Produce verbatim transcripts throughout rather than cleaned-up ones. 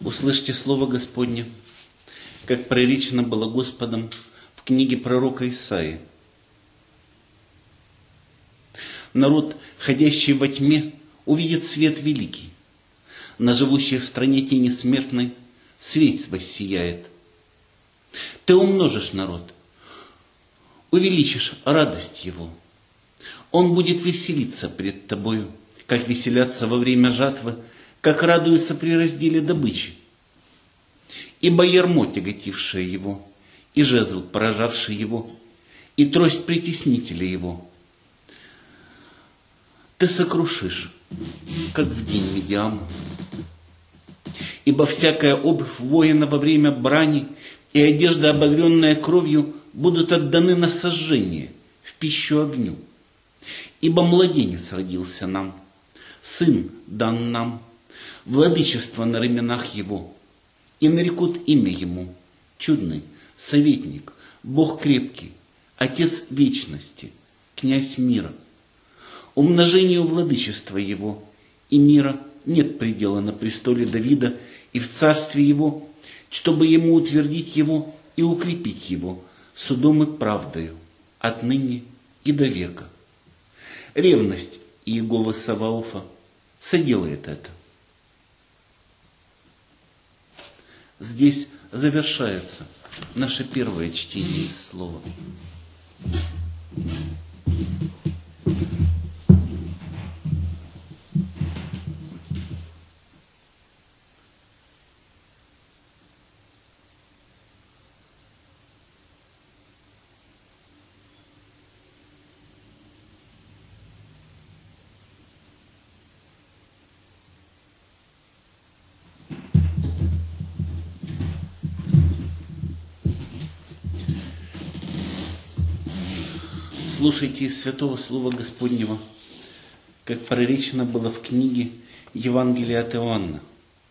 Услышьте слово Господне, как проречено было Господом в книге пророка Исаии. Народ, ходящий во тьме, увидит свет великий. На живущих в стране тени смертной свет воссияет. Ты умножишь народ, увеличишь радость его. Он будет веселиться пред тобою, как веселятся во время жатвы, как радуются при разделе добычи. Ибо ярмо, тяготившее его, и жезл, поражавший его, и трость притеснителя его, ты сокрушишь, как в день Медиама. Ибо всякая обувь воина во время брани и одежда, обогренная кровью, будут отданы на сожжение, в пищу огню. Ибо младенец родился нам, сын дан нам, владычество на раменах его, и нарекут имя ему чудный, советник, Бог крепкий, Отец вечности, князь мира. Умножению владычества его и мира нет предела на престоле Давида и в царстве его, чтобы ему утвердить его и укрепить его судом и правдою отныне и до века. Ревность Иегова Саваофа соделает это. Здесь завершается наше первое чтение из слова. Слушайте из Святого Слова Господнего, как проречено было в книге Евангелия от Иоанна.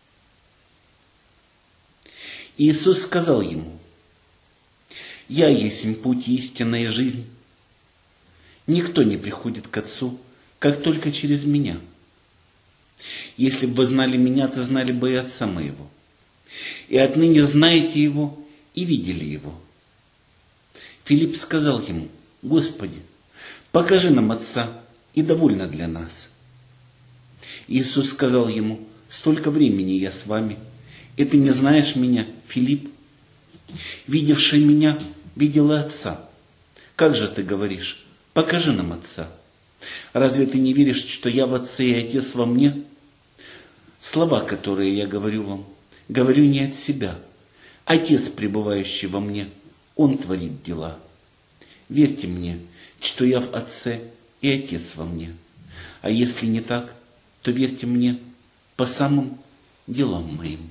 Иисус сказал ему: «Я есть путь, истина и жизнь. Никто не приходит к Отцу, как только через Меня. Если бы вы знали Меня, то знали бы и Отца Моего. И отныне знаете Его и видели Его». Филипп сказал ему: «Господи, покажи нам Отца, и довольно для нас». Иисус сказал ему: «Столько времени я с вами, и ты не знаешь Меня, Филипп? Видевший Меня, видел и Отца. Как же ты говоришь: покажи нам Отца? Разве ты не веришь, что я в Отце и Отец во мне? Слова, которые я говорю вам, говорю не от себя. Отец, пребывающий во мне, Он творит дела. Верьте мне, что я в Отце и Отец во мне. А если не так, то верьте мне по самым делам моим».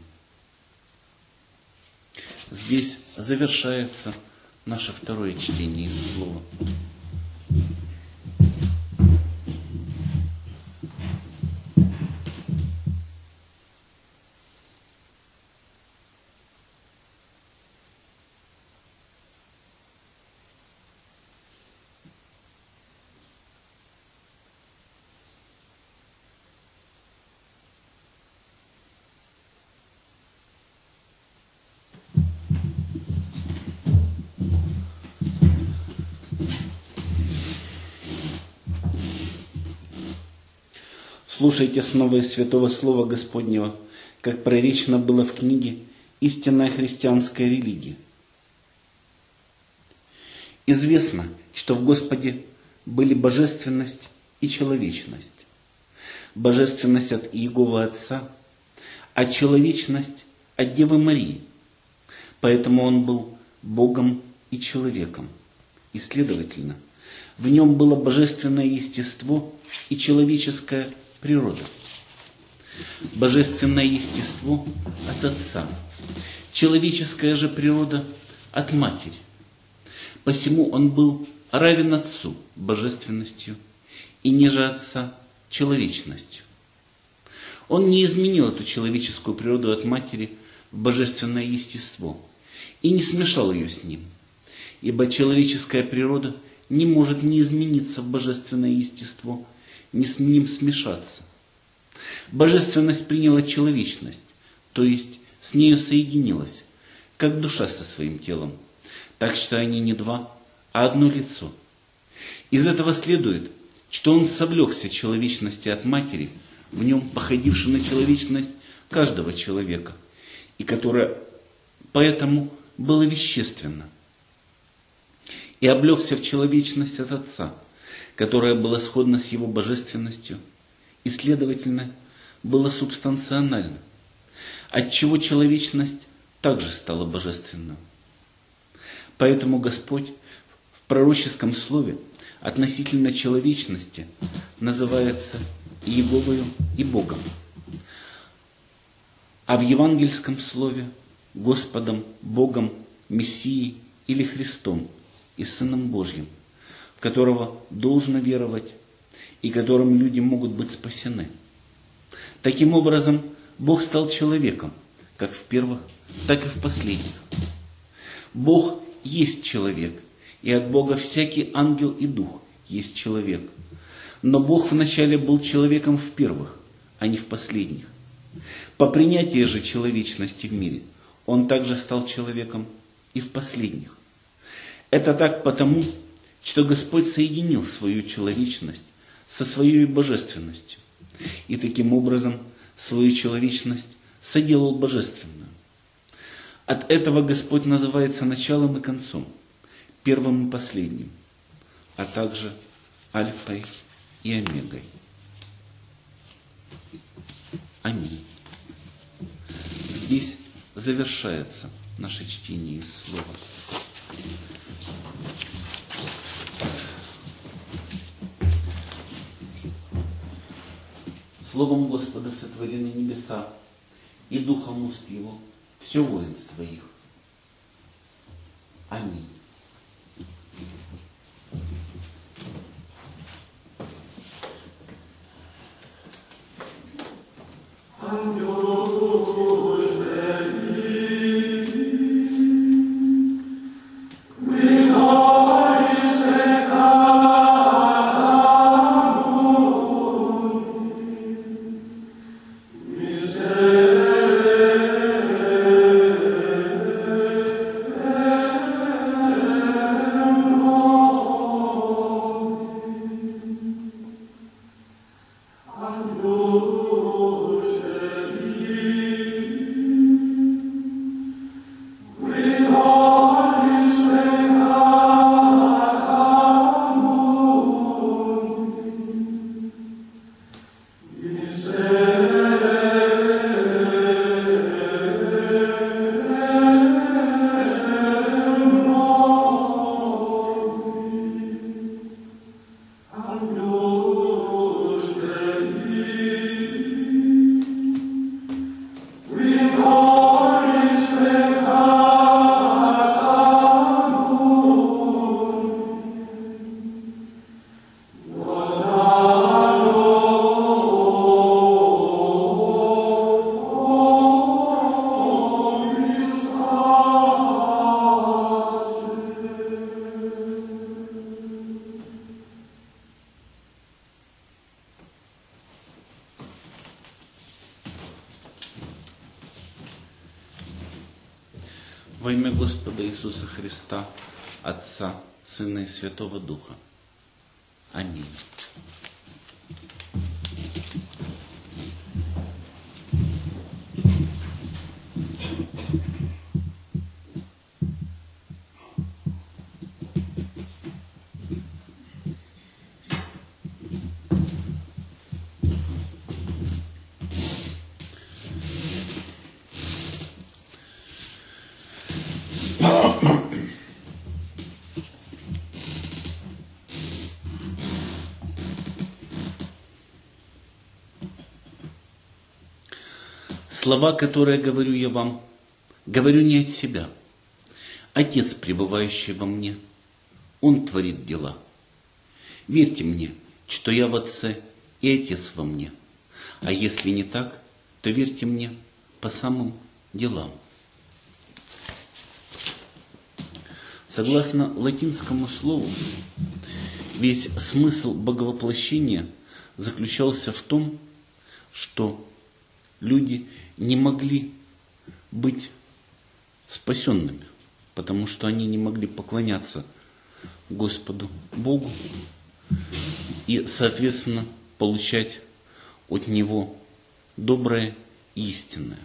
Здесь завершается наше второе чтение из слова. Слушайте снова из Святого Слова Господнего, как проречено было в книге «Истинная христианская религия». Известно, что в Господе были божественность и человечность. Божественность от Иеговы Отца, а человечность от Девы Марии. Поэтому Он был Богом и человеком. И, следовательно, в Нем было божественное естество и человеческая природа. Божественное естество от Отца, человеческая же природа от Матери. Посему Он был равен Отцу божественностью и ниже Отца человечностью. Он не изменил эту человеческую природу от Матери в божественное естество и не смешал ее с Ним, ибо человеческая природа не может не измениться в божественное естество, не с ним смешаться. Божественность приняла человечность, то есть с нею соединилась, как душа со своим телом, так что они не два, а одно лицо. Из этого следует, что он совлекся человечности от матери, в нем походившей на человечность каждого человека, и которая поэтому была вещественна, и облегся в человечность от Отца, которая была сходна с его божественностью, и, следовательно, была субстанциональна, отчего человечность также стала божественной. Поэтому Господь в пророческом слове относительно человечности называется Иеговою и Богом, а в евангельском слове Господом, Богом, Мессией или Христом и Сыном Божьим, в которого должно веровать и которым люди могут быть спасены. Таким образом, Бог стал человеком, как в первых, так и в последних. Бог есть человек, и от Бога всякий ангел и дух есть человек. Но Бог вначале был человеком в первых, а не в последних. По принятии же человечности в мире Он также стал человеком и в последних. Это так потому, что Господь соединил свою человечность со своей божественностью, и таким образом свою человечность соделал божественную. От этого Господь называется началом и концом, первым и последним, а также альфой и омегой. Аминь. Здесь завершается наше чтение из слова. Словом Господа сотворены небеса, и духом уст Его все воинство их. Аминь. Во имя Господа Иисуса Христа, Отца, Сына и Святого Духа. Аминь. Слова, которые говорю я вам, говорю не от себя. Отец, пребывающий во мне, Он творит дела. Верьте мне, что я в Отце и Отец во мне. А если не так, то верьте мне по самым делам. Согласно латинскому слову, весь смысл боговоплощения заключался в том, что люди не могли быть спасенными, потому что они не могли поклоняться Господу Богу и, соответственно, получать от Него доброе и истинное.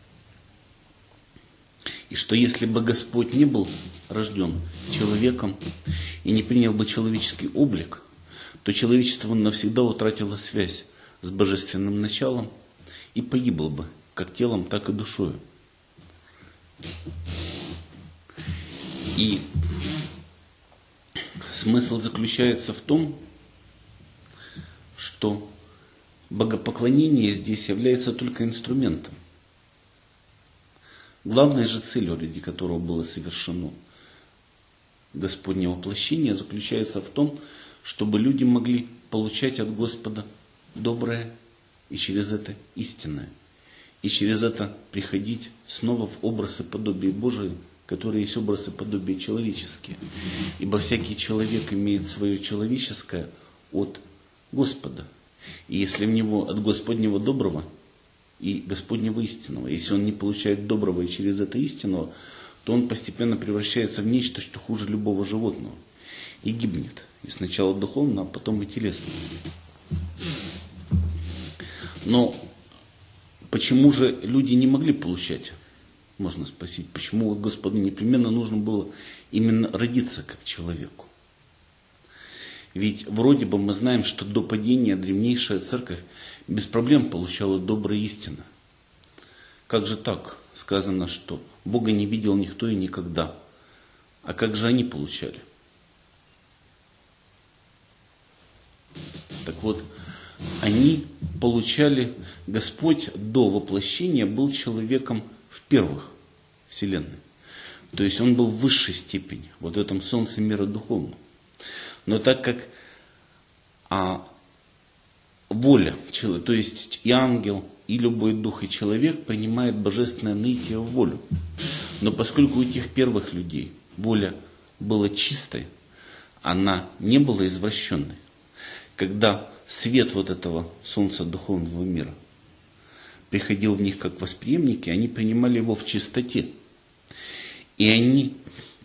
И что если бы Господь не был рожден человеком и не принял бы человеческий облик, то человечество навсегда утратило связь с божественным началом и погибло бы как телом, так и душою. И смысл заключается в том, что богопоклонение здесь является только инструментом. Главной же целью, ради которого было совершено Господне воплощение, заключается в том, чтобы люди могли получать от Господа доброе и через это истинное. И через это приходить снова в образ и подобие Божие, которые есть образ и подобие человеческие. Ибо всякий человек имеет свое человеческое от Господа. И если в него от Господнего доброго и Господнего истинного, если он не получает доброго и через это истинного, то он постепенно превращается в нечто, что хуже любого животного, и гибнет. И сначала духовно, а потом и телесно. Но почему же люди не могли получать? Можно спросить, почему вот Господу непременно нужно было именно родиться как человеку? Ведь вроде бы мы знаем, что до падения древнейшая церковь без проблем получала доброе истина. Как же так? Сказано, что Бога не видел никто и никогда. А как же они получали? Так вот, они получали, Господь до воплощения был человеком в первых вселенной. То есть он был в высшей степени, вот в этом солнце мира духовного. Но так как а, воля, то есть и ангел, и любой дух, и человек принимает божественное наитие в волю. Но поскольку у этих первых людей воля была чистой, она не была извращенной. Когда свет вот этого солнца духовного мира приходил в них как восприемники, они принимали его в чистоте. И они,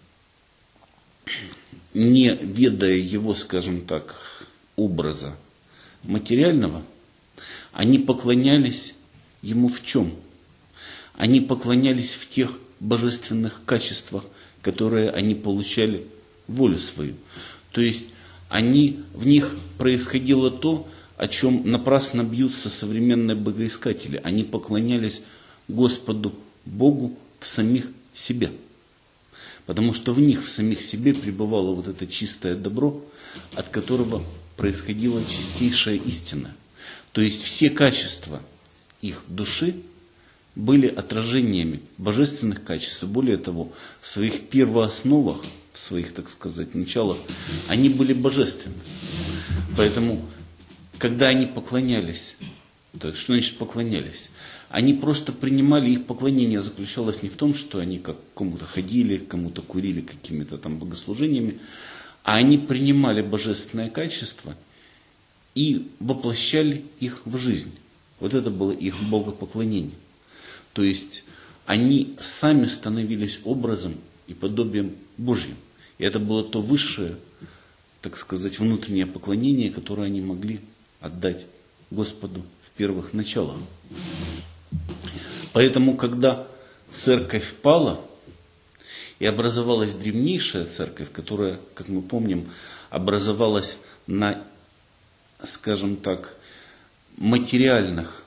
не ведая его, скажем так, образа материального, они поклонялись ему в чем? Они поклонялись в тех божественных качествах, которые они получали волю свою. То есть они, в них происходило то, о чем напрасно бьются современные богоискатели. Они поклонялись Господу Богу в самих себе. Потому что в них, в самих себе пребывало вот это чистое добро, от которого происходила чистейшая истина. То есть все качества их души были отражениями божественных качеств. Более того, в своих первоосновах, в своих, так сказать, началах, они были божественны. Поэтому, когда они поклонялись, то есть, что значит поклонялись? Они просто принимали, их поклонение заключалось не в том, что они как кому-то ходили, кому-то курили какими-то там богослужениями, а они принимали божественное качество и воплощали их в жизнь. Вот это было их богопоклонение. То есть они сами становились образом и подобием Божьим. И это было то высшее, так сказать, внутреннее поклонение, которое они могли отдать Господу в первых началах. Поэтому, когда церковь пала, и образовалась древнейшая церковь, которая, как мы помним, образовалась на, скажем так, материальных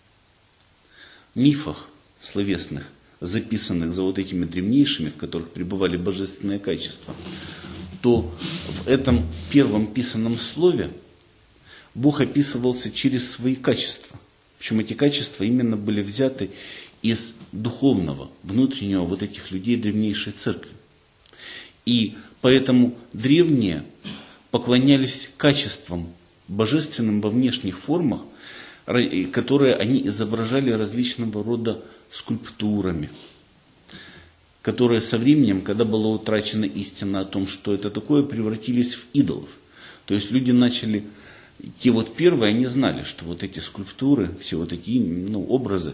мифах словесных, записанных за вот этими древнейшими, в которых пребывали божественные качества, то в этом первом писанном слове Бог описывался через свои качества. Причем эти качества именно были взяты из духовного, внутреннего вот этих людей древнейшей церкви. И поэтому древние поклонялись качествам божественным во внешних формах, которые они изображали различного рода скульптурами, которые со временем, когда была утрачена истина о том, что это такое, превратились в идолов. То есть люди начали, те вот первые, они знали, что вот эти скульптуры, все вот эти ну, образы,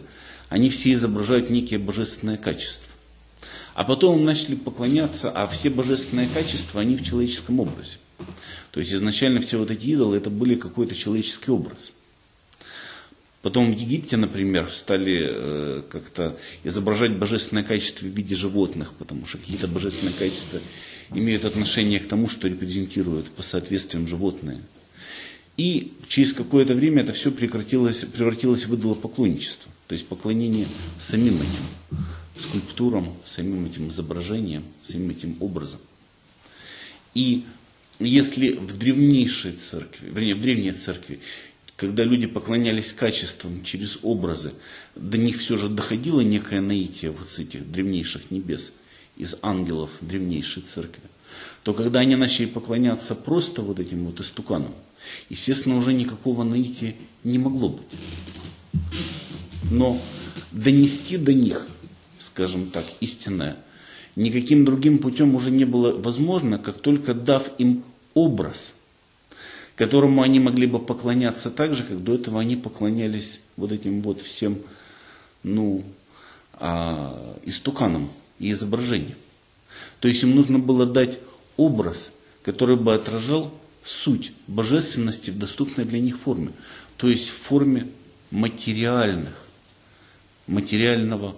они все изображают некие божественные качества. А потом им начали поклоняться, а все божественные качества, они в человеческом образе. То есть изначально все вот эти идолы, это были какой-то человеческий образ. Потом в Египте, например, стали э, как-то изображать божественное качество в виде животных, потому что какие-то божественные качества имеют отношение к тому, что репрезентируют по соответствиям животные. И через какое-то время это все прекратилось, превратилось в идолопоклонничество, то есть поклонение самим этим скульптурам, самим этим изображениям, самим этим образом. И если в древнейшей церкви, вернее, в древней церкви, когда люди поклонялись качествам через образы, до них все же доходило некое наитие вот с этих древнейших небес, из ангелов древнейшей церкви, то когда они начали поклоняться просто вот этим вот истуканам, естественно, уже никакого наития не могло быть. Но донести до них, скажем так, истинное, никаким другим путем уже не было возможно, как только дав им образ, которому они могли бы поклоняться так же, как до этого они поклонялись вот этим вот всем, ну, а, истуканам и изображениям. То есть им нужно было дать образ, который бы отражал суть божественности в доступной для них форме. То есть в форме материальных, материального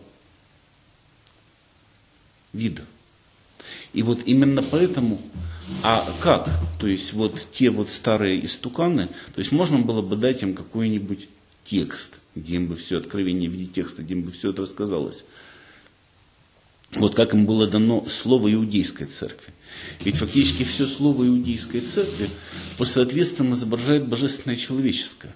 вида. И вот именно поэтому, а как? То есть вот те вот старые истуканы, то есть можно было бы дать им какой-нибудь текст, где им бы все откровение в виде текста, где им бы все это рассказалось. Вот как им было дано слово иудейской церкви. Ведь фактически все слово иудейской церкви по соответствиям изображает божественное человеческое.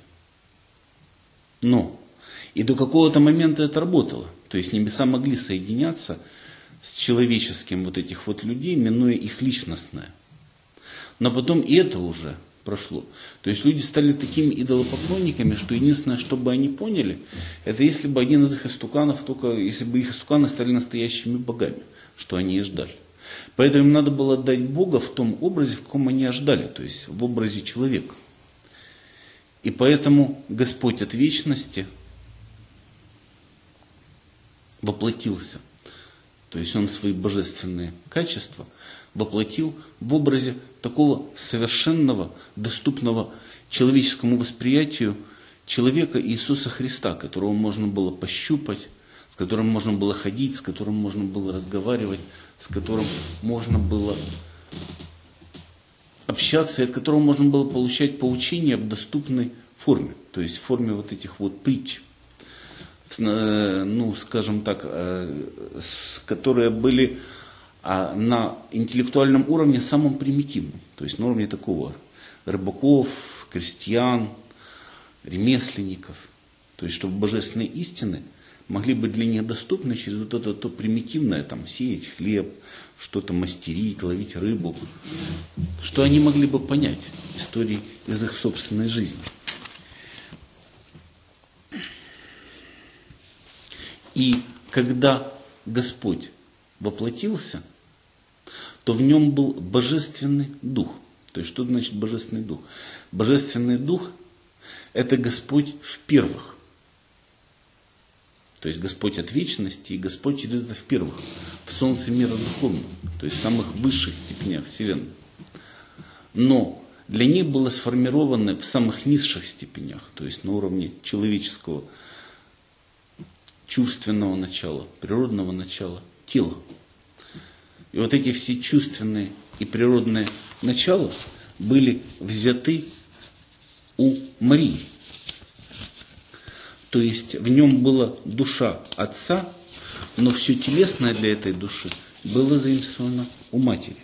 Но и до какого-то момента это работало. То есть небеса могли соединяться с человеческим вот этих вот людей, минуя их личностное. Но потом и это уже прошло. То есть люди стали такими идолопоклонниками, что единственное, что бы они поняли, это если бы один из их истуканов, только если бы их истуканы стали настоящими богами, что они и ждали. Поэтому им надо было дать Бога в том образе, в каком они ожидали, то есть в образе человека. И поэтому Господь от вечности воплотился. То есть Он свои божественные качества воплотил в образе такого совершенного, доступного человеческому восприятию человека Иисуса Христа, которого можно было пощупать, с которым можно было ходить, с которым можно было разговаривать, с которым можно было общаться, и от которого можно было получать поучения в доступной форме, то есть в форме вот этих вот притч, ну, скажем так, которые были на интеллектуальном уровне самым примитивным, то есть на уровне такого рыбаков, крестьян, ремесленников, то есть чтобы божественные истины могли быть для них доступны через вот это то примитивное, там, сеять хлеб, что-то мастерить, ловить рыбу, что они могли бы понять истории из их собственной жизни. И когда Господь воплотился, то в нем был божественный дух. То есть, что значит божественный дух? Божественный дух – это Господь в первых. То есть, Господь от вечности и Господь через это в первых, в солнце мира духовного, то есть в самых высших степенях Вселенной. Но для них было сформировано в самых низших степенях, то есть на уровне человеческого, чувственного начала, природного начала, тела. И вот эти все чувственные и природные начала были взяты у Марии. То есть в нем была душа Отца, но все телесное для этой души было заимствовано у Матери.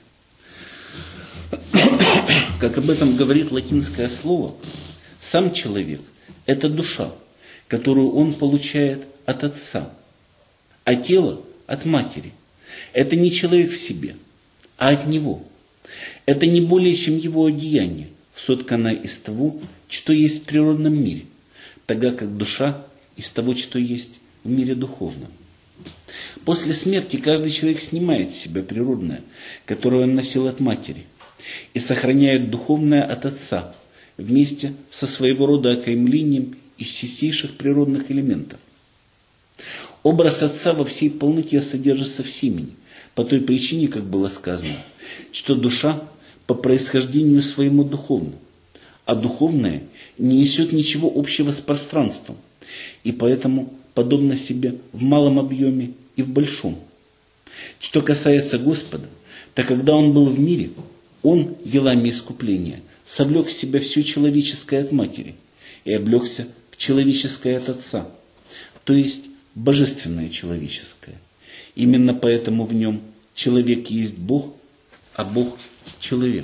Как об этом говорит латинское слово, сам человек – это душа, которую он получает от Отца, а тело – от Матери. Это не человек в себе, а от Него. Это не более чем Его одеяние, сотканное из того, что есть в природном мире, тогда как душа из того, что есть в мире духовном. После смерти каждый человек снимает с себя природное, которое он носил от матери, и сохраняет духовное от Отца, вместе со своего рода окаймлением из чистейших природных элементов. Образ Отца во всей полноте содержится в семени, по той причине, как было сказано, что душа по происхождению своему духовна, а духовное не несет ничего общего с пространством, и поэтому подобно себе в малом объеме и в большом. Что касается Господа, то когда Он был в мире, Он делами искупления совлек в себя все человеческое от матери и облегся в человеческое от Отца, то есть божественное человеческое. Именно поэтому в нем человек есть Бог, а Бог человек.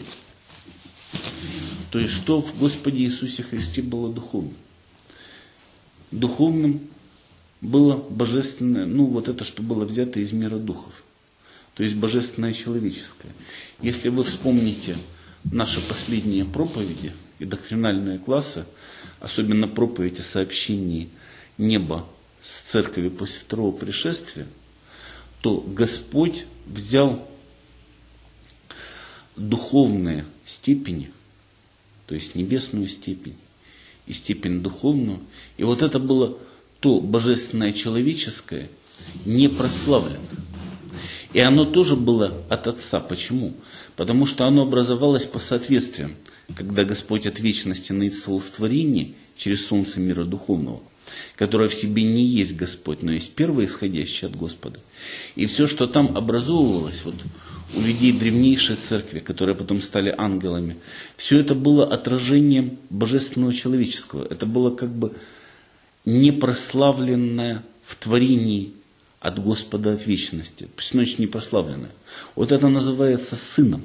То есть что в Господе Иисусе Христе было духовным? Духовным было божественное, ну вот это, что было взято из мира духов. То есть божественное человеческое. Если вы вспомните наши последние проповеди и доктринальные классы, особенно проповедь о сообщении неба с церковью после второго пришествия, то Господь взял духовные степени, то есть небесную степень и степень духовную, и вот это было то божественное человеческое, не прославлено. И оно тоже было от Отца. Почему? Потому что оно образовалось по соответствиям, когда Господь от вечности наицствовал в творении через солнце мира духовного, которое в себе не есть Господь, но есть первое, исходящее от Господа. И все, что там образовывалось, вот у людей древнейшей церкви, которые потом стали ангелами, все это было отражением божественного человеческого. Это было как бы непрославленное в творении от Господа от вечности. Пусть ночь не прославленная. Вот это называется сыном.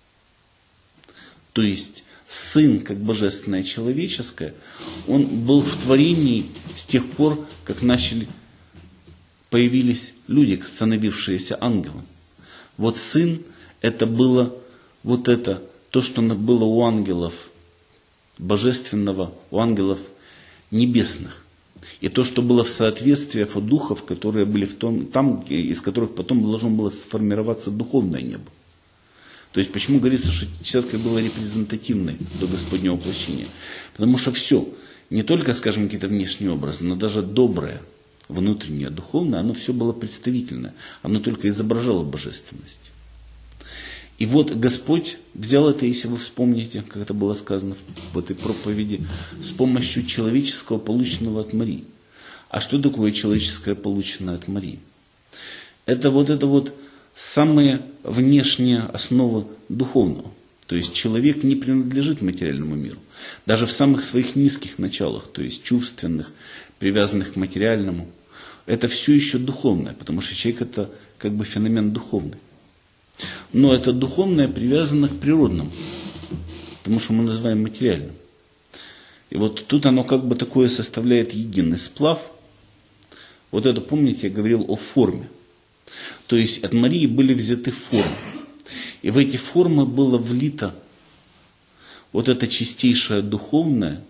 То есть сын, как божественное человеческое, он был в творении с тех пор, как начали, появились люди, становившиеся ангелами. Вот сын, это было вот это, то, что было у ангелов божественного, у ангелов небесных. И то, что было в соответствии у духов, которые были в том, там, из которых потом должно было сформироваться духовное небо. То есть, почему говорится, что церковь была репрезентативной до Господнего воплощения? Потому что все, не только, скажем, какие-то внешние образы, но даже доброе, внутреннее, духовное, оно все было представительное. Оно только изображало божественность. И вот Господь взял это, если вы вспомните, как это было сказано в этой проповеди, с помощью человеческого, полученного от Марии. А что такое человеческое, полученное от Марии? Это вот это вот самая внешняя основа духовного. То есть человек не принадлежит материальному миру. Даже в самых своих низких началах, то есть чувственных, привязанных к материальному, это все еще духовное, потому что человек это как бы феномен духовный. Но это духовное привязано к природному, потому что мы называем материальным. И вот тут оно как бы такое составляет единый сплав. Вот это, помните, я говорил о форме. То есть от Марии были взяты формы. И в эти формы было влито вот это чистейшее духовное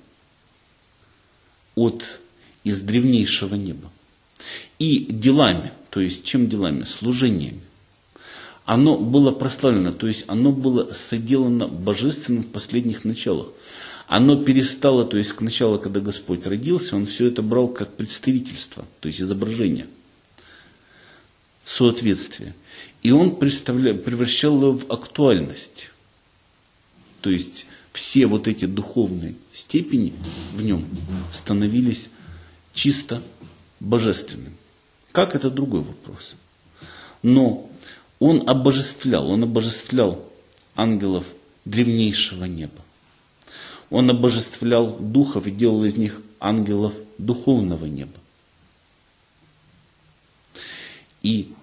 от, из древнейшего неба. И делами, то есть чем делами? Служениями. Оно было прославлено, то есть оно было соделано божественным в последних началах. Оно перестало, то есть к началу, когда Господь родился, Он все это брал как представительство, то есть изображение, соответствие. И Он превращал его в актуальность. То есть все вот эти духовные степени в нем становились чисто божественными. Как, это другой вопрос. Но Он обожествлял, Он обожествлял ангелов древнейшего неба. Он обожествлял духов и делал из них ангелов духовного неба. И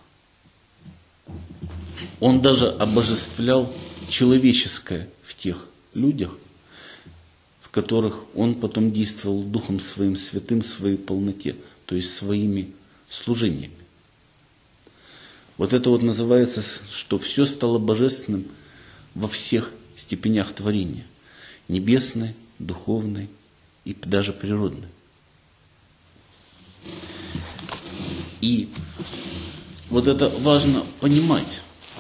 Он даже обожествлял человеческое в тех людях, в которых Он потом действовал Духом Своим Святым в своей полноте, то есть своими служениями. Вот это вот называется, что все стало божественным во всех степенях творения. Небесной, духовной и даже природной. И вот это важно понимать.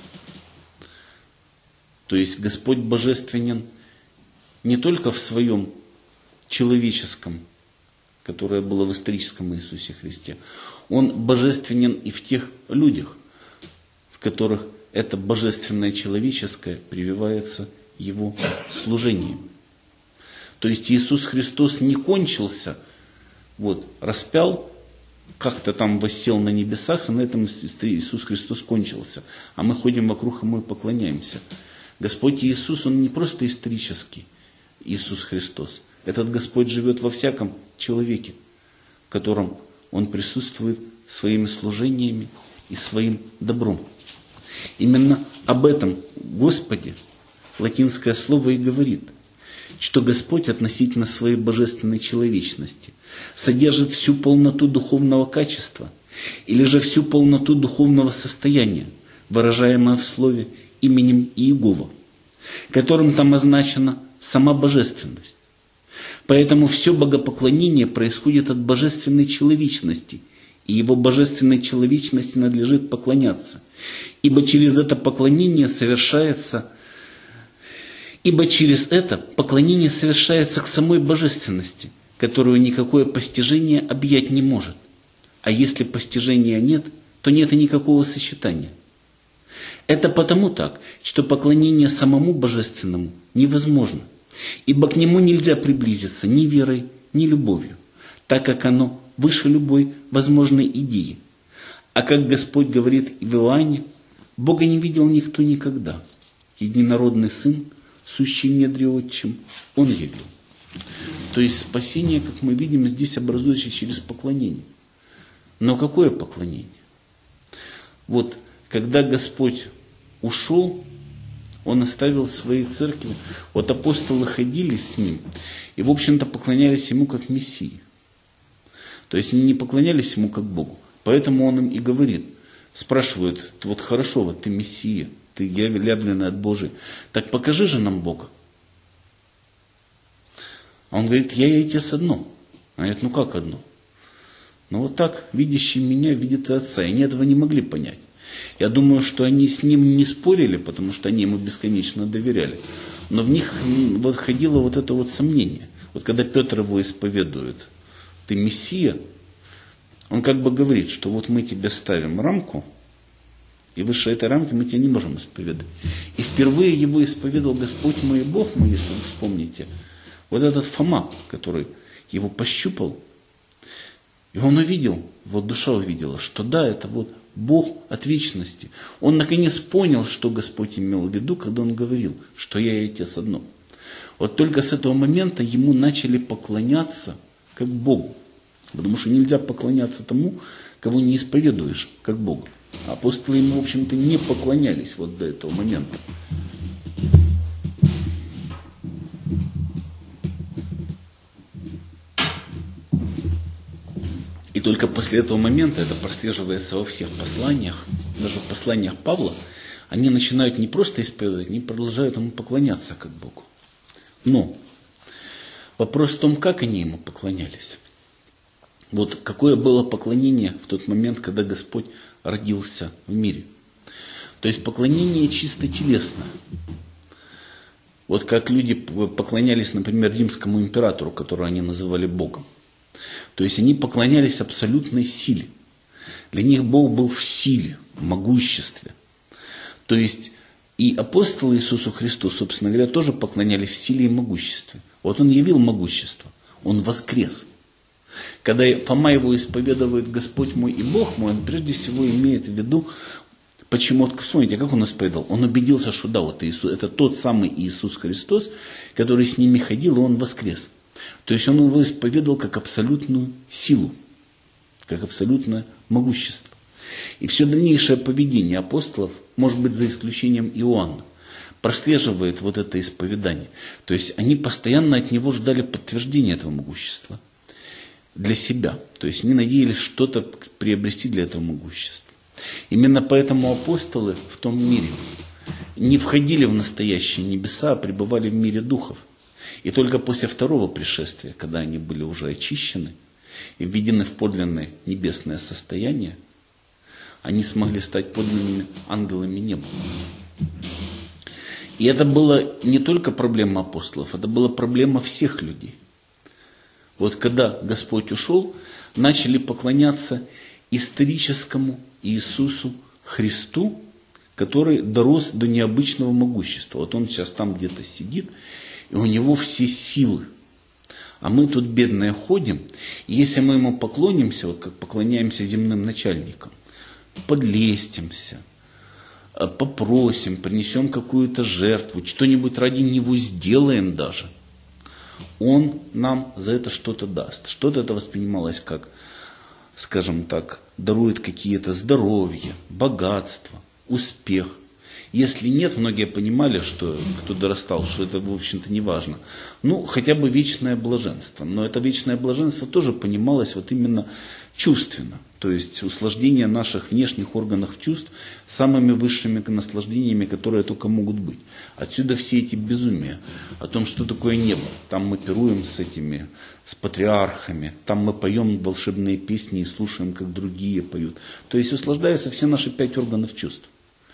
То есть Господь божественен не только в своем человеческом которое было в историческом Иисусе Христе, он божественен и в тех людях, в которых это божественное человеческое прививается его служением. То есть Иисус Христос не кончился, вот, распял, как-то там воссел на небесах, и на этом Иисус Христос кончился. А мы ходим вокруг ему и поклоняемся. Господь Иисус, Он не просто исторический Иисус Христос. Этот Господь живет во всяком человеке, в котором Он присутствует своими служениями и своим добром. Именно об этом Господе латинское слово и говорит, что Господь относительно своей божественной человечности содержит всю полноту духовного качества или же всю полноту духовного состояния, выражаемое в слове именем Иегова, которым там означена сама божественность. Поэтому все богопоклонение происходит от божественной человечности, и его божественной человечности надлежит поклоняться, ибо через это поклонение совершается Ибо через это поклонение совершается к самой божественности, которую никакое постижение объять не может. А если постижения нет, то нет и никакого сочетания. Это потому так, что поклонение самому божественному невозможно, ибо к нему нельзя приблизиться ни верой, ни любовью, так как оно выше любой возможной идеи. А как Господь говорит в Иоанне, Бога не видел никто никогда, единородный Сын, сущий в недре Отчим, Он явил. То есть спасение, как мы видим, здесь образуется через поклонение. Но какое поклонение? Вот, когда Господь ушел, Он оставил свои церкви. Вот апостолы ходили с Ним и, в общем-то, поклонялись Ему как Мессии. То есть они не поклонялись Ему как Богу. Поэтому Он им и говорит, спрашивают, вот хорошо, вот ты Мессия, ты явленный от Божий, так покажи же нам Бога. А он говорит, я и Отец одно. Они говорят, ну как одно? Ну вот так, видящий меня, видит и Отца. И они этого не могли понять. Я думаю, что они с ним не спорили, потому что они ему бесконечно доверяли. Но в них вот ходило вот это вот сомнение. Вот когда Петр его исповедует, ты Мессия, он как бы говорит, что вот мы тебе ставим рамку, и выше этой рамки мы тебя не можем исповедать. И впервые его исповедовал Господь мой и Бог мой, если вы вспомните. Вот этот Фома, который его пощупал, и он увидел, вот душа увидела, что да, это вот Бог от вечности. Он наконец понял, что Господь имел в виду, когда он говорил, что я и Отец одно. Вот только с этого момента ему начали поклоняться как Богу. Потому что нельзя поклоняться тому, кого не исповедуешь, как Богу. Апостолы ему, в общем-то, не поклонялись вот до этого момента. И только после этого момента, это прослеживается во всех посланиях, даже в посланиях Павла, они начинают не просто исповедовать, они продолжают ему поклоняться как Богу. Но вопрос в том, как они ему поклонялись. Вот какое было поклонение в тот момент, когда Господь родился в мире. То есть поклонение чисто телесное. Вот как люди поклонялись, например, римскому императору, которого они называли Богом. То есть они поклонялись абсолютной силе. Для них Бог был в силе, в могуществе. То есть и апостолы Иисусу Христу, собственно говоря, тоже поклонялись в силе и могуществе. Вот Он явил могущество, Он воскрес. Когда Фома его исповедует Господь мой и Бог мой, он прежде всего имеет в виду, почему, смотрите, как он исповедовал? Он убедился, что да, вот Иисус, это тот самый Иисус Христос, который с ними ходил, и он воскрес. То есть он его исповедовал как абсолютную силу, как абсолютное могущество. И все дальнейшее поведение апостолов, может быть, за исключением Иоанна, прослеживает вот это исповедание. То есть они постоянно от него ждали подтверждения этого могущества для себя. То есть они надеялись что-то приобрести для этого могущества. Именно поэтому апостолы в том мире не входили в настоящие небеса, а пребывали в мире духов. И только после второго пришествия, когда они были уже очищены и введены в подлинное небесное состояние, они смогли стать подлинными ангелами неба. И это была не только проблема апостолов, это была проблема всех людей. Вот когда Господь ушел, начали поклоняться историческому Иисусу Христу, который дорос до необычного могущества. Вот он сейчас там где-то сидит, и у него все силы. А мы тут бедные ходим, и если мы ему поклонимся, вот как поклоняемся земным начальникам, подлестимся, попросим, принесем какую-то жертву, что-нибудь ради него сделаем даже, он нам за это что-то даст. Что-то это воспринималось как, скажем так, дарует какие-то здоровье, богатство, успех. Если нет, многие понимали, что кто дорастал, что это, в общем-то, не важно. Ну, хотя бы вечное блаженство. Но это вечное блаженство тоже понималось вот именно чувственно. То есть услаждение наших внешних органов чувств самыми высшими наслаждениями, которые только могут быть. Отсюда все эти безумия о том, что такое небо. Там мы пируем с этими, с патриархами, там мы поем волшебные песни и слушаем, как другие поют. То есть услаждаются все наши пять органов чувств.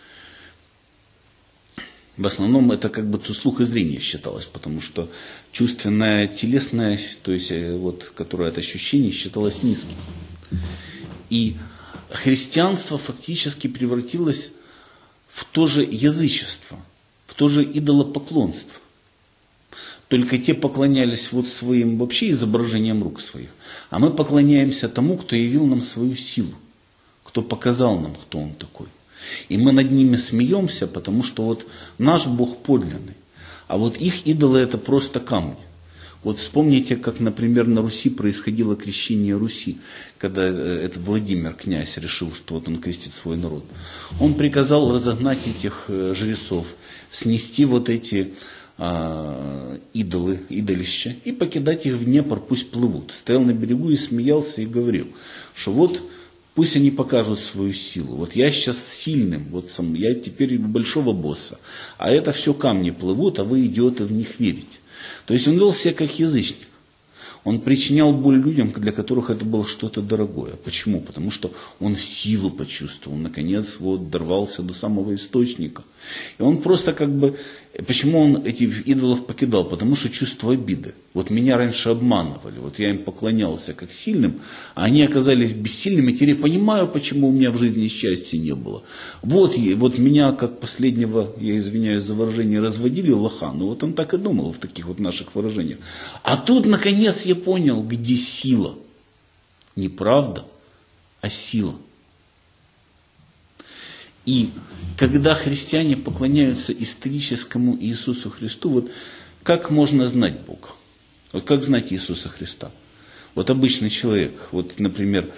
В основном это как бы слух и зрение считалось, потому что чувственное, телесное, то есть вот, которое от ощущений, считалось низким. И христианство фактически превратилось в то же язычество, в то же идолопоклонство. Только те поклонялись вот своим вообще изображением рук своих, а мы поклоняемся тому, кто явил нам свою силу, кто показал нам, кто он такой. И мы над ними смеемся, потому что вот наш Бог подлинный, а вот их идолы это просто камни. Вот вспомните, как, например, на Руси происходило крещение Руси, когда этот Владимир, князь, решил, что вот он крестит свой народ. Он приказал разогнать этих жрецов, снести вот эти а, идолы, идолища и покидать их в Днепр, пусть плывут. Стоял на берегу и смеялся и говорил, что вот пусть они покажут свою силу. Вот я сейчас сильным, вот сам, я теперь большого босса, а это все камни плывут, а вы, идиоты, в них верите. То есть он вел себя как язычник. Он причинял боль людям, для которых это было что-то дорогое. Почему? Потому что он силу почувствовал, наконец вот дорвался до самого источника. И он просто как бы... Почему он этих идолов покидал? Потому что чувство обиды. Вот меня раньше обманывали, вот я им поклонялся как сильным, а они оказались бессильными. Теперь я понимаю, почему у меня в жизни счастья не было. Вот, вот меня, как последнего, я извиняюсь за выражение, разводили лоха. Ну вот он так и думал в таких вот наших выражениях. А тут, наконец, я понял, где сила. Не правда, а сила. И когда христиане поклоняются историческому Иисусу Христу, вот как можно знать Бога? Вот как знать Иисуса Христа? Вот обычный человек, вот, например,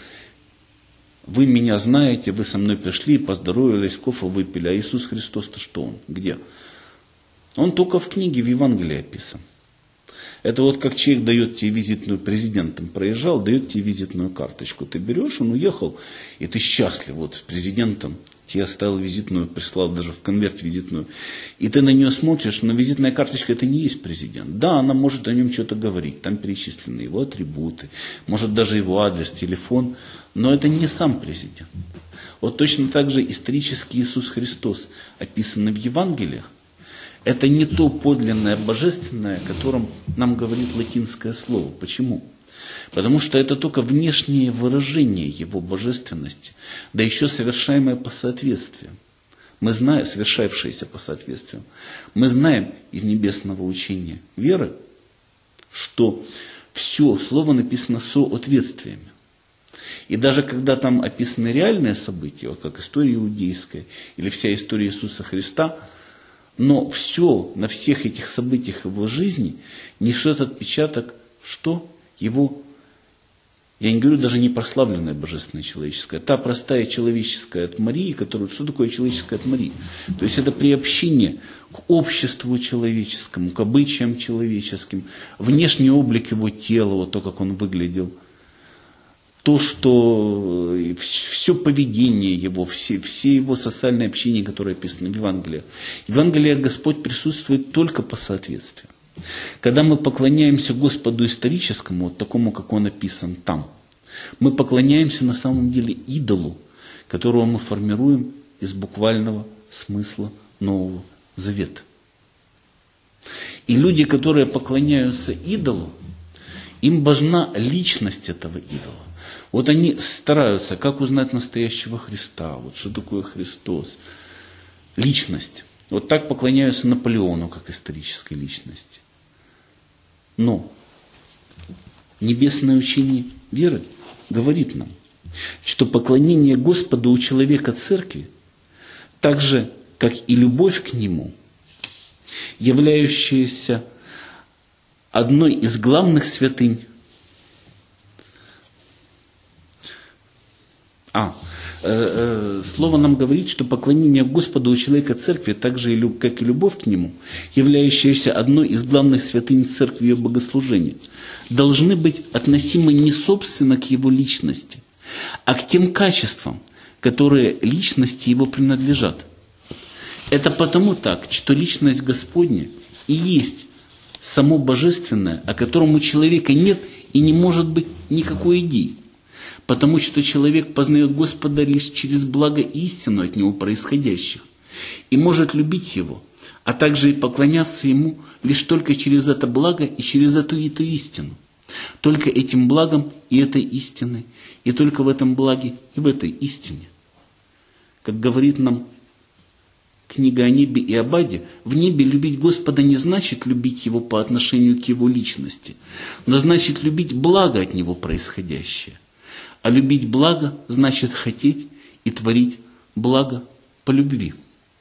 вы меня знаете, вы со мной пришли, поздоровались, кофе выпили, а Иисус Христос-то что он? Где? Он только в книге, в Евангелии описан. Это вот как человек дает тебе визитную, президентом проезжал, дает тебе визитную карточку. Ты берешь, он уехал, и ты счастлив, вот президентом. Тебе оставил визитную, прислал даже в конверт визитную. И ты на нее смотришь, но визитная карточка это не есть президент. Да, она может о нем что-то говорить, там перечислены его атрибуты, может даже его адрес, телефон, но это не сам президент. Вот точно так же исторический Иисус Христос, описанный в Евангелиях, это не то подлинное божественное, о котором нам говорит латинское слово. Почему? Потому что это только внешнее выражение его божественности, да еще совершаемое по соответствию. Мы знаем, совершавшееся по соответствию. Мы знаем из небесного учения веры, что все слово написано соответствиями. И даже когда там описаны реальные события, вот как история иудейская или вся история Иисуса Христа, но все на всех этих событиях его жизни несет отпечаток, что его, я не говорю даже не прославленное божественное человеческое, та простая человеческая от Марии, которая, что такое человеческое от Марии? То есть это приобщение к обществу человеческому, к обычаям человеческим, внешний облик его тела, вот то, как он выглядел, то, что все поведение его, все, все его социальные общения, которые описаны в Евангелии. В Евангелии Господь присутствует только по соответствию. Когда мы поклоняемся Господу историческому, вот такому, как он описан там, мы поклоняемся на самом деле идолу, которого мы формируем из буквального смысла Нового Завета. И люди, которые поклоняются идолу, Им важна личность этого идола. Вот они стараются, как узнать настоящего Христа, вот что такое Христос. Личность. Вот так поклоняются Наполеону, как исторической личности. Но небесное учение веры говорит нам, что поклонение Господу у человека церкви, так же, как и любовь к Нему, являющаяся одной из главных святынь. А, э, э, слово нам говорит, что поклонение Господу у человека церкви, так же, как и любовь к Нему, являющаяся одной из главных святынь церкви и богослужения, должны быть относимы не собственно к Его личности, а к тем качествам, которые личности Его принадлежат. Это потому так, что личность Господня и есть само божественное, о котором у человека нет и не может быть никакой идеи. Потому что человек познает Господа лишь через благо и истину от Него происходящих, и может любить Его, а также и поклоняться Ему лишь только через это благо и через эту, эту истину. Только этим благом и этой истиной, и только в этом благе и в этой истине. Как говорит нам книга о небе и об аде, в небе любить Господа не значит любить Его по отношению к Его личности, но значит любить благо от Него происходящее. А любить благо значит хотеть и творить благо по любви.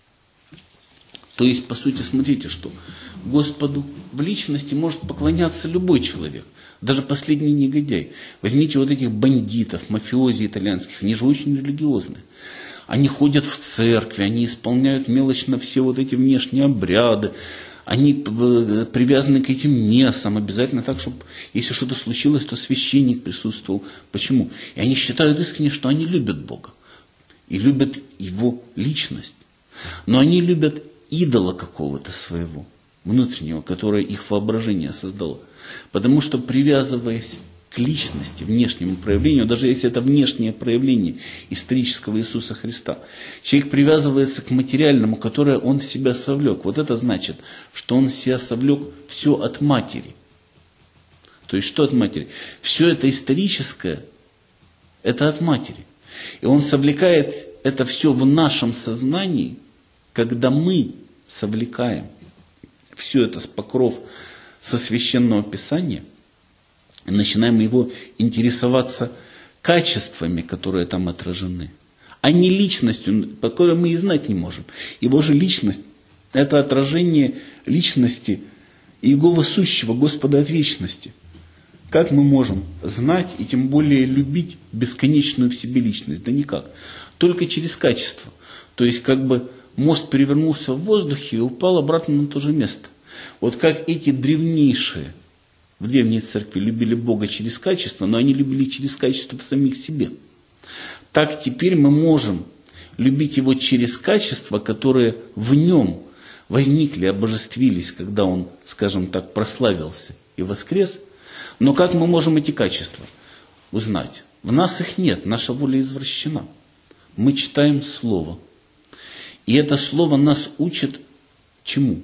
То есть, по сути, смотрите, что Господу в личности может поклоняться любой человек, даже последний негодяй. Возьмите вот этих бандитов, мафиози итальянских, они же очень религиозные. Они ходят в церкви, они исполняют мелочно все вот эти внешние обряды, они привязаны к этим мессам, обязательно так, чтобы, если что-то случилось, то священник присутствовал. Почему? И они считают искренне, что они любят Бога и любят Его личность. Но они любят идола какого-то своего, внутреннего, которое их воображение создало. Потому что, привязываясь к личности, внешнему проявлению, даже если это внешнее проявление исторического Иисуса Христа, человек привязывается к материальному, которое он в себя совлек. Вот это значит, что он в себя совлек все от матери. То есть что от матери? Все это историческое, это от матери. И он совлекает это все в нашем сознании, когда мы совлекаем все это с покров со священного писания, начинаем его интересоваться качествами, которые там отражены, а не личностью, по которой мы и знать не можем. Его же личность – это отражение личности Иегова Сущего, Господа от вечности. Как мы можем знать и тем более любить бесконечную в себе личность? Да никак. Только через качество. То есть как бы мост перевернулся в воздухе и упал обратно на то же место. Вот как эти древнейшие в древней церкви любили Бога через качество, но они любили через качество в самих себе. Так теперь мы можем любить Его через качества, которые в Нем возникли, обожествились, когда Он, скажем так, прославился и воскрес. Но как мы можем эти качества узнать? В нас их нет, наша воля извращена. Мы читаем Слово. И это Слово нас учит чему?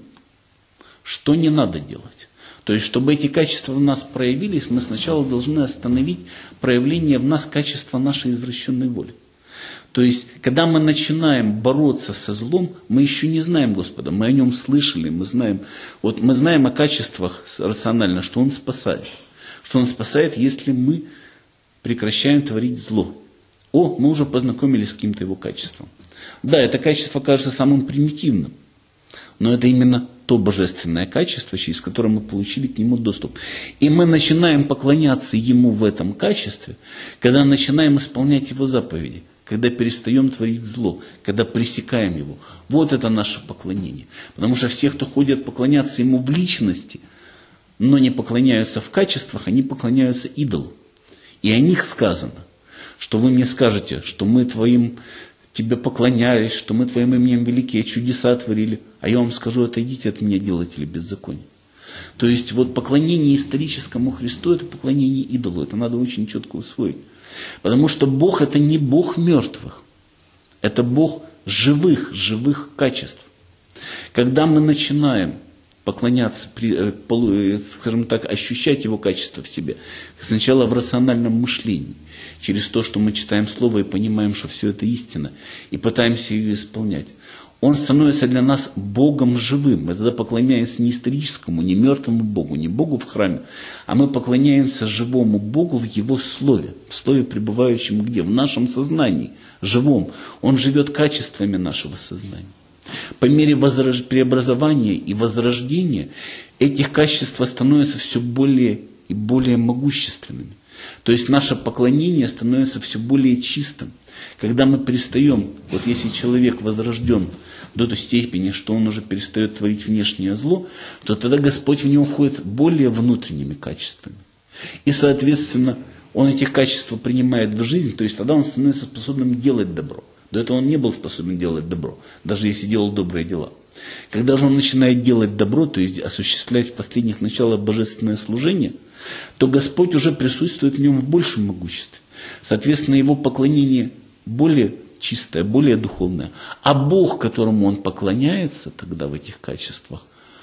Что не надо делать. То есть, чтобы эти качества в нас проявились, мы сначала должны остановить проявление в нас качества нашей извращенной воли. То есть, когда мы начинаем бороться со злом, мы еще не знаем Господа, мы о Нем слышали, мы знаем, вот мы знаем о качествах рационально, что Он спасает. Что Он спасает, если мы прекращаем творить зло. О, мы уже познакомились с каким-то Его качеством. Да, это качество кажется самым примитивным, но это именно то божественное качество, через которое мы получили к Нему доступ. И мы начинаем поклоняться Ему в этом качестве, когда начинаем исполнять Его заповеди, когда перестаем творить зло, когда пресекаем Его. Вот это наше поклонение. Потому что все, кто ходят поклоняться Ему в личности, но не поклоняются в качествах, они поклоняются идолу. И о них сказано, что вы мне скажете, что мы твоим... Тебе поклонялись, что мы Твоим именем великие чудеса творили, а я вам скажу, отойдите от меня, делатели беззакония. То есть вот поклонение историческому Христу – это поклонение идолу, это надо очень четко усвоить. Потому что Бог – это не Бог мертвых, это Бог живых, живых качеств. Когда мы начинаем поклоняться, скажем так, ощущать его качество в себе, сначала в рациональном мышлении, через то, что мы читаем Слово и понимаем, что все это истина, и пытаемся ее исполнять. Он становится для нас Богом живым. Мы тогда поклоняемся не историческому, не мертвому Богу, не Богу в храме, а мы поклоняемся живому Богу в Его Слове, в Слове, пребывающем где? В нашем сознании, живом. Он живет качествами нашего сознания. По мере возраж... преобразования и возрождения этих качеств становятся все более и более могущественными. То есть наше поклонение становится все более чистым. Когда мы перестаем, вот если человек возрожден до той степени, что он уже перестает творить внешнее зло, то тогда Господь в него входит более внутренними качествами. И, соответственно, он эти качества принимает в жизнь, то есть тогда он становится способным делать добро. До этого он не был способен делать добро, даже если делал добрые дела. Когда же он начинает делать добро, то есть осуществлять в последних началах божественное служение, то Господь уже присутствует в нем в большем могуществе. Соответственно, его поклонение более чистое, более духовное. А Бог, которому он поклоняется тогда в этих качествах,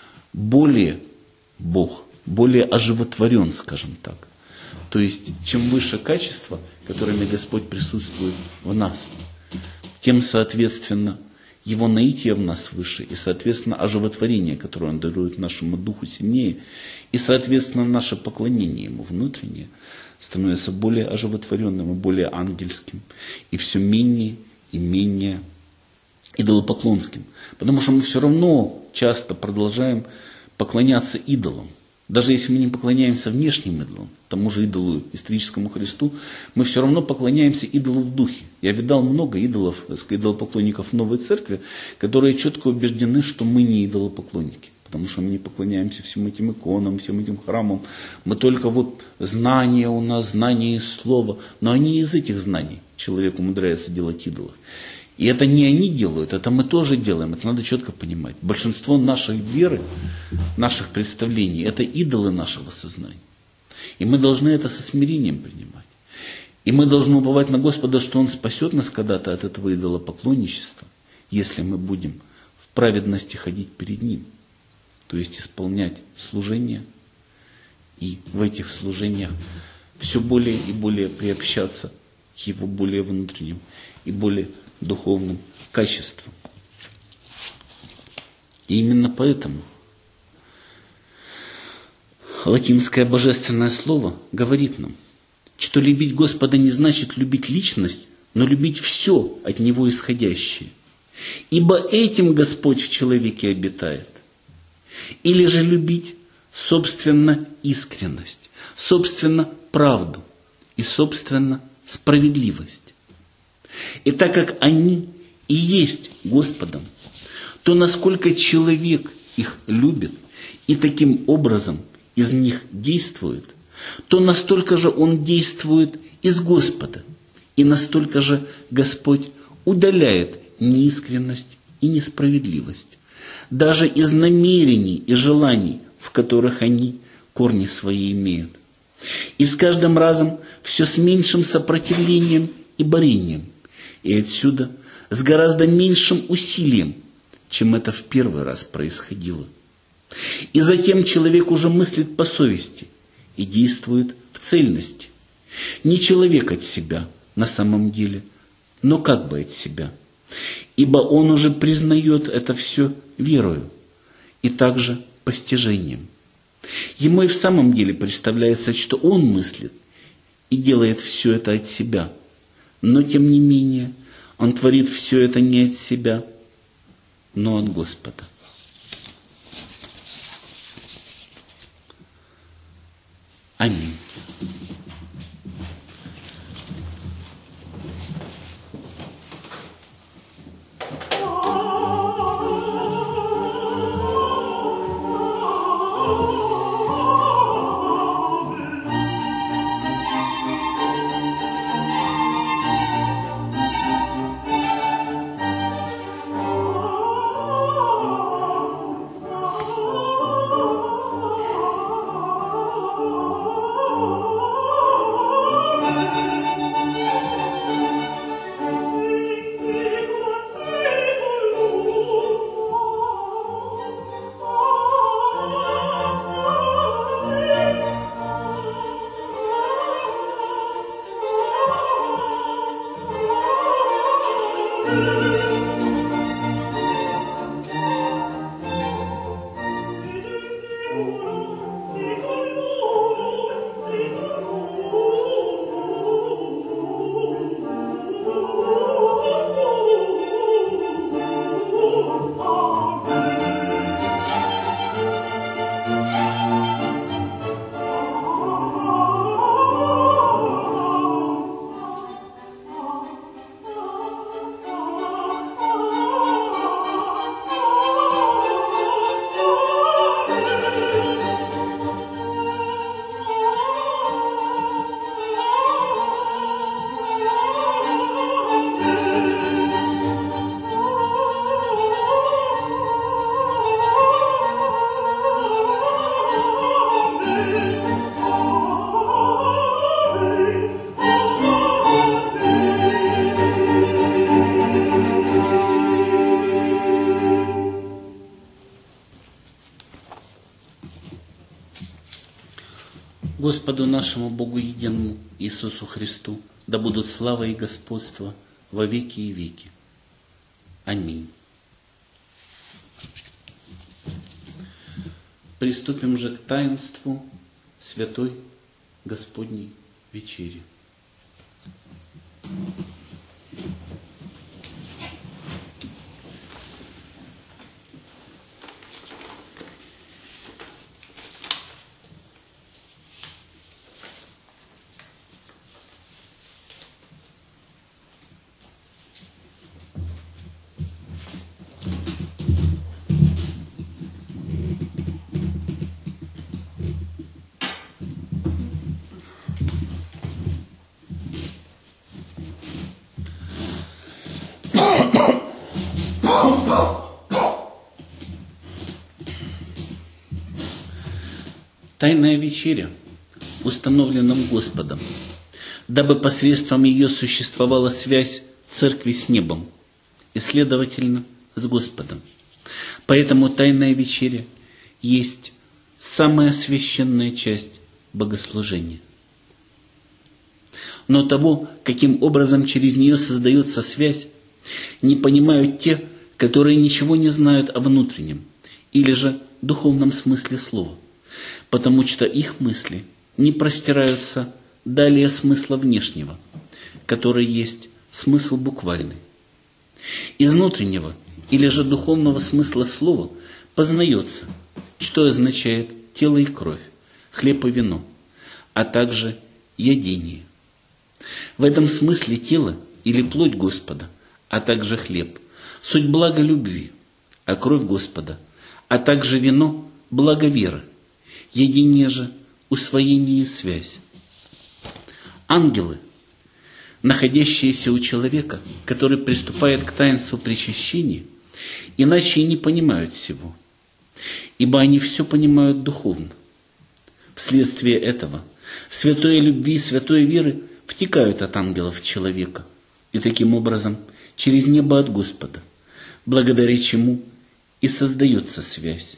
более Бог, более оживотворен, скажем так. То есть, чем выше качество, которыми Господь присутствует в нас, тем, соответственно, его наитие в нас выше, и, соответственно, оживотворение, которое он дарует нашему духу, сильнее, и, соответственно, наше поклонение ему внутреннее становится более оживотворенным и более ангельским, и все менее и менее идолопоклонским. Потому что мы все равно часто продолжаем поклоняться идолам. Даже если мы не поклоняемся внешним идолам, тому же идолу, историческому Христу, мы все равно поклоняемся идолу в духе. Я видал много идолов, идолопоклонников в Новой Церкви, которые четко убеждены, что мы не идолопоклонники. Потому что мы не поклоняемся всем этим иконам, всем этим храмам. Мы только вот знания у нас, знания из слова. Но они из этих знаний человек умудряется делать идолов. И это не они делают, это мы тоже делаем. Это надо четко понимать. Большинство нашей веры, наших представлений, это идолы нашего сознания. И мы должны это со смирением принимать. И мы должны уповать на Господа, что Он спасет нас когда-то от этого идолопоклонничества, если мы будем в праведности ходить перед Ним. То есть исполнять служение и в этих служениях все более и более приобщаться к Его более внутренним и более духовным качествам. И именно поэтому латинское божественное слово говорит нам, что любить Господа не значит любить личность, но любить все от Него исходящее. Ибо этим Господь в человеке обитает. Или же любить, собственно, искренность, собственно, правду и, собственно, справедливость. И так как они и есть Господом, то насколько человек их любит и таким образом из них действует, то настолько же он действует из Господа, и настолько же Господь удаляет неискренность и несправедливость, даже из намерений и желаний, в которых они корни свои имеют. И с каждым разом все с меньшим сопротивлением и борением, и отсюда с гораздо меньшим усилием, чем это в первый раз происходило. И затем человек уже мыслит по совести и действует в цельности. Не человек от себя на самом деле, но как бы от себя. Ибо он уже признает это все верою и также постижением. Ему и в самом деле представляется, что он мыслит и делает все это от себя. Но тем не менее, он творит все это не от себя, но от Господа. Аминь. Oh Господу нашему Богу единому, Иисусу Христу, да будут слава и господство во веки и веки. Аминь. Приступим же к таинству Святой Господней вечери. Тайная вечеря установлена Господом, дабы посредством ее существовала связь церкви с небом и, следовательно, с Господом. Поэтому тайная вечеря есть самая священная часть богослужения. Но того, каким образом через нее создается связь, не понимают те, которые ничего не знают о внутреннем или же духовном смысле слова, потому что их мысли не простираются далее смысла внешнего, который есть смысл буквальный. Из внутреннего или же духовного смысла слова познается, что означает тело и кровь, хлеб и вино, а также едение. В этом смысле тело или плоть Господа, а также хлеб, суть благо любви, а кровь Господа, а также вино – благо веры, единение же – усвоение и связь. Ангелы, находящиеся у человека, который приступает к таинству причащения, иначе и не понимают всего, ибо они все понимают духовно. Вследствие этого святой любви и святой веры втекают от ангелов в человека, и таким образом через небо от Господа, благодаря чему и создается связь.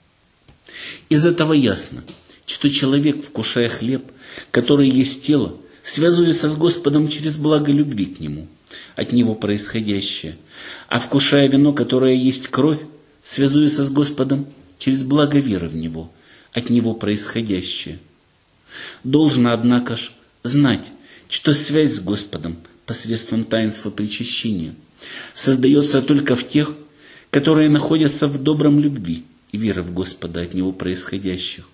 Из этого ясно, что человек, вкушая хлеб, который есть тело, связывается с Господом через благо любви к Нему, от Него происходящее, а вкушая вино, которое есть кровь, связуется с Господом через благо веры в Него, от Него происходящее. Должно, однако ж, знать, что связь с Господом посредством таинства причащения создается только в тех, которые находятся в добром любви и веры в Господа от Него происходящих.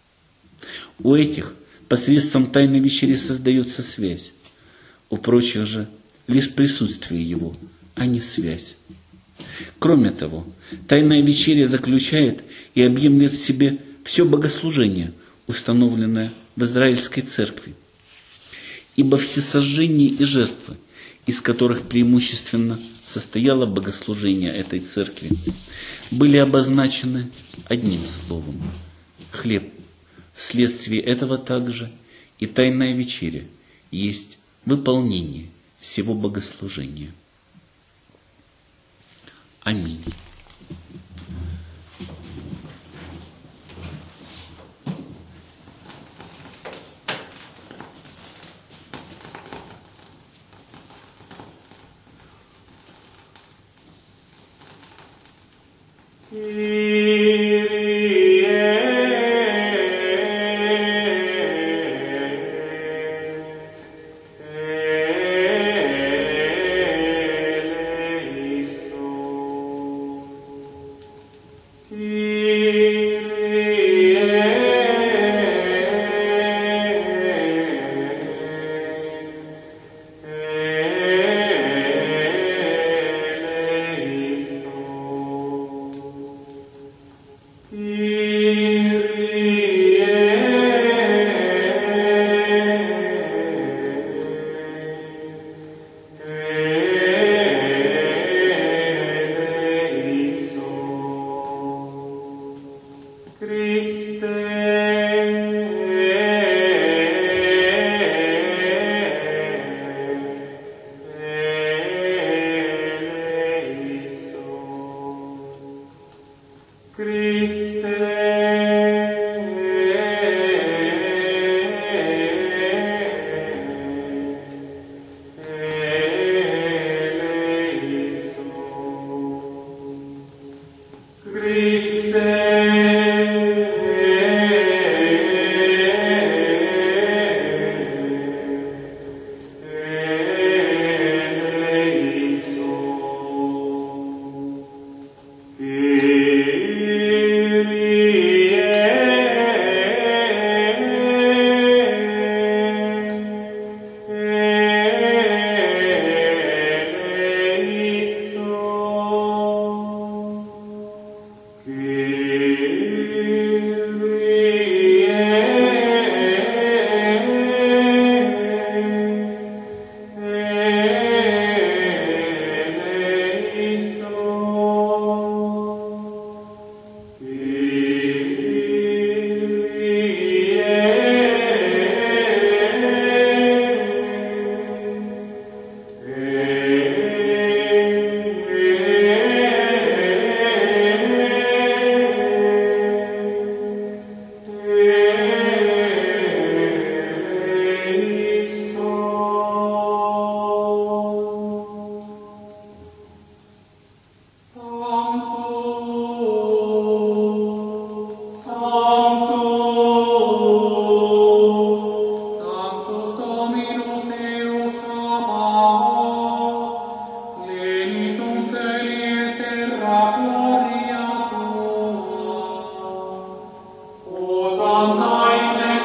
У этих посредством тайной вечери создается связь, у прочих же лишь присутствие Его, а не связь. Кроме того, тайная вечеря заключает и объемлет в себе все богослужение, установленное в Израильской церкви. Ибо все сожжения и жертвы, из которых преимущественно состояло богослужение этой церкви, были обозначены одним словом – хлеб. Вследствие этого также и тайная вечеря есть выполнение всего богослужения. Аминь.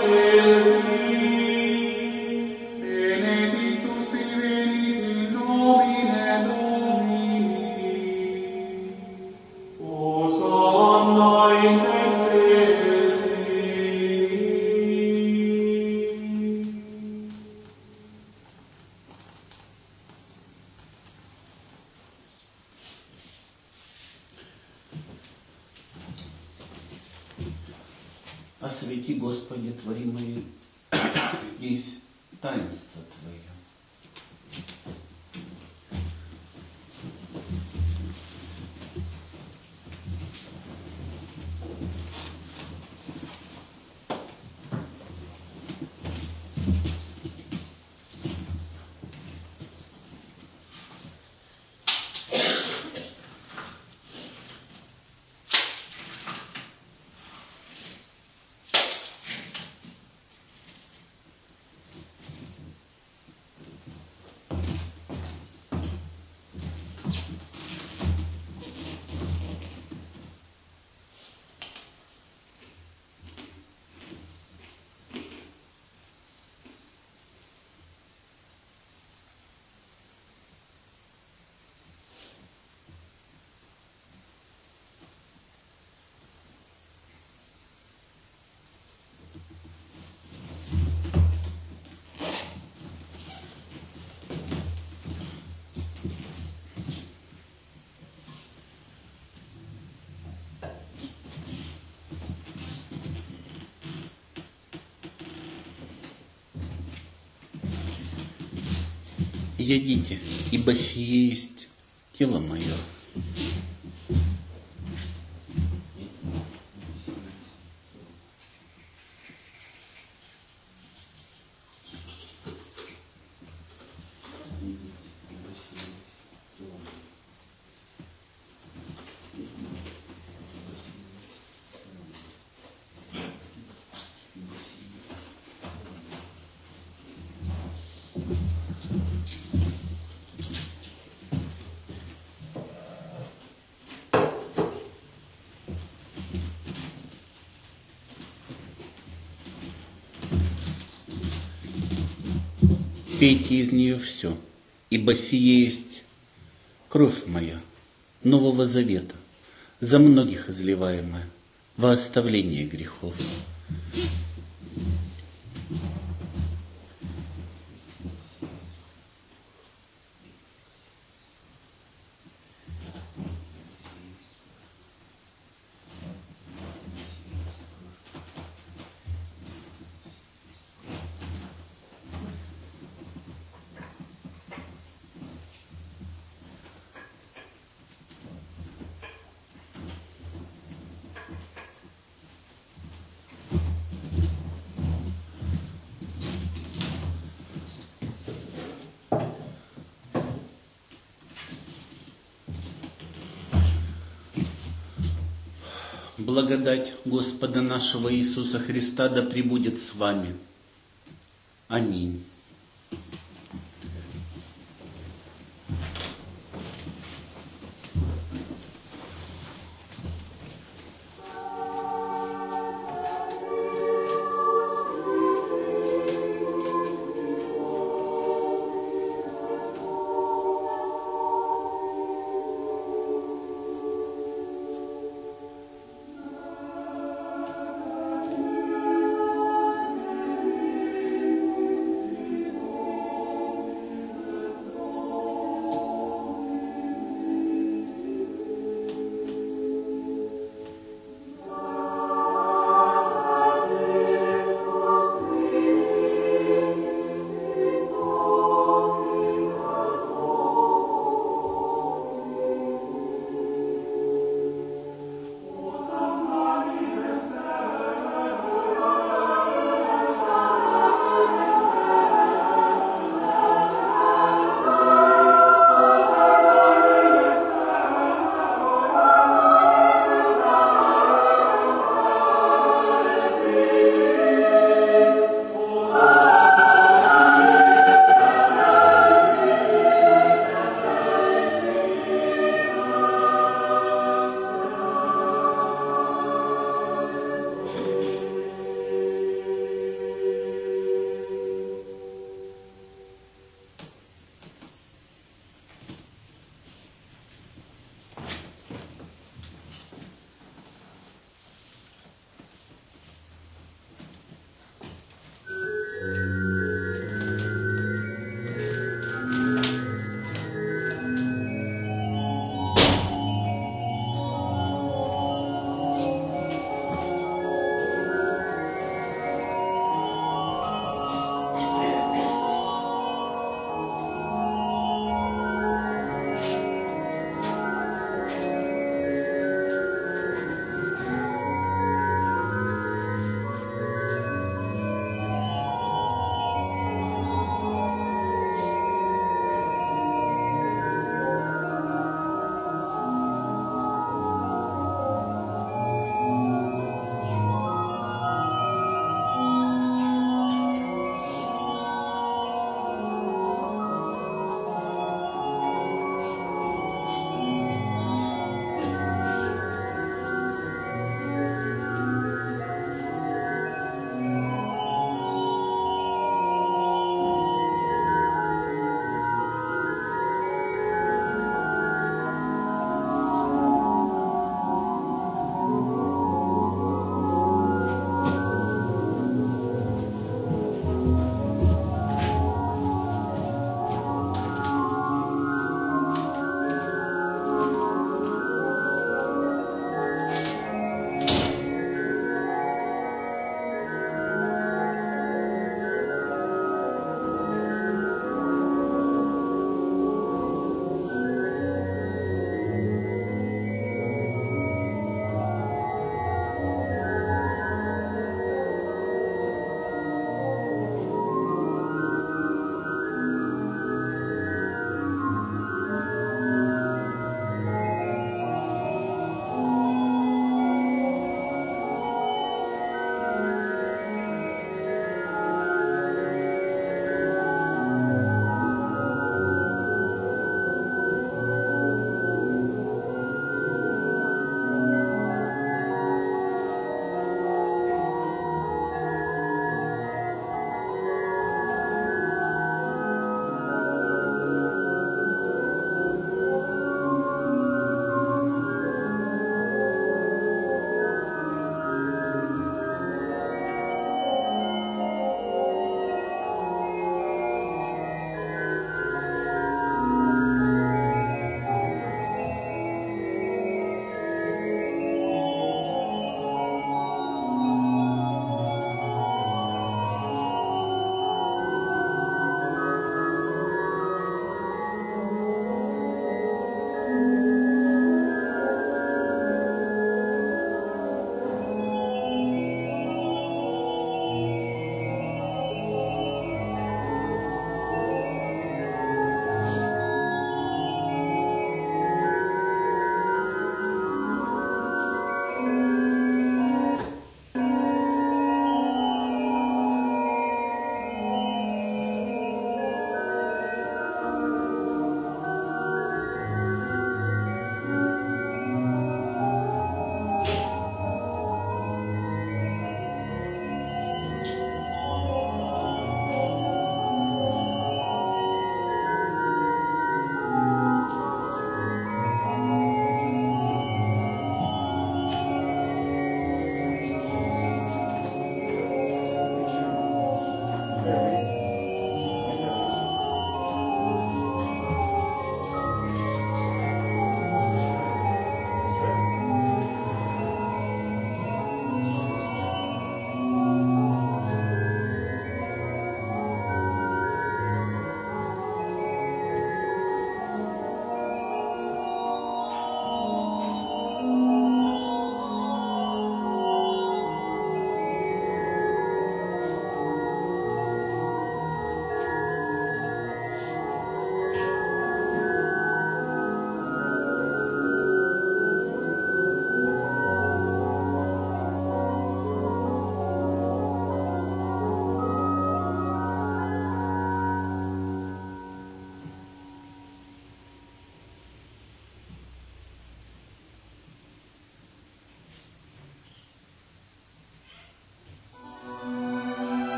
Освети, Господи, творимые здесь таинство Твое. Едите, ибо сие есть тело мое. Пейте из нее все, ибо сие есть кровь моя, Нового Завета, за многих изливаемая, во оставление грехов. Благодать Господа нашего Иисуса Христа да пребудет с вами. Аминь.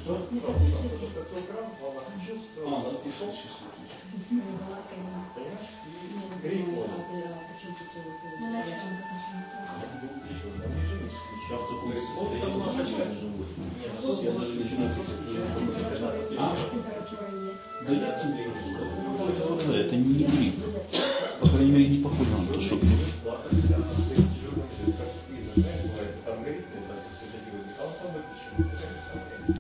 Что? Не записывай. А, записывал? Я в таком состоянии живу. Я даже начинаю записывать. А? Да я тебе говорю. Это не грипп. По крайней мере, не похоже на то, что грипп.